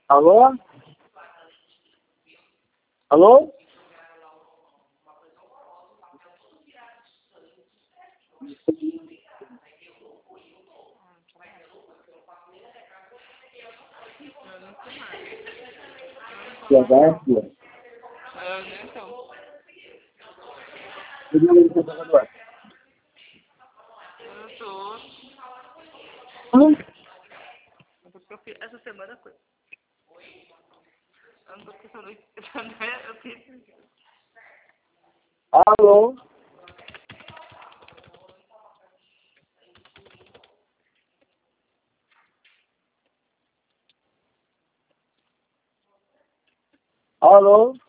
Alô? Alô? Silvestre? Então, Cadê o computador? eu tô. Hã? Porque eu fiz essa semana coisa. Eu não tô pensando em. Eu fiz. Alô? Alô?